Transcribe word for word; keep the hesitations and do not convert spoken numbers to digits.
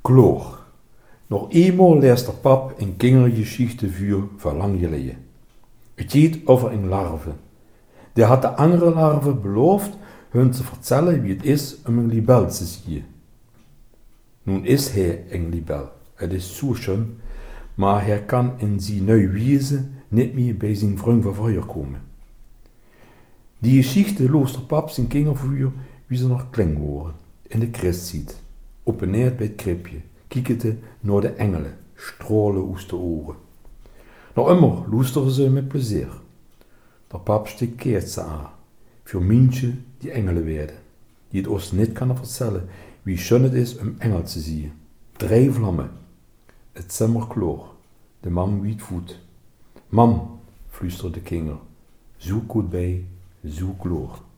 Kloor. Nog eenmaal leest der pap een kindergeschichte vuur van lang geleden. Het gaat over een larve. Die had de andere larve beloofd hun te vertellen wie het is om een libel te zien. Nun is hij een libel. Het is zo schön, maar hij kan in zijn nieuwe wezen niet meer bij zijn vriend van vroeger komen. Die geschichte loost der pap zijn kindervuur wie ze nog klein waren, in de Christ ziet, op en neer bij het kribje, kijkende naar de engelen, stralen uit de oren. Nog immer luisteren ze met plezier. Der pap steekt ze aan, voor mientje die engelen werden, die het ons niet kan vertellen wie schön het is om engel te zien. Drie vlammen, het zimmerkloor, de mam wiet voet. Mam, fluisterde de kinder, zo goed bij, zo kloor.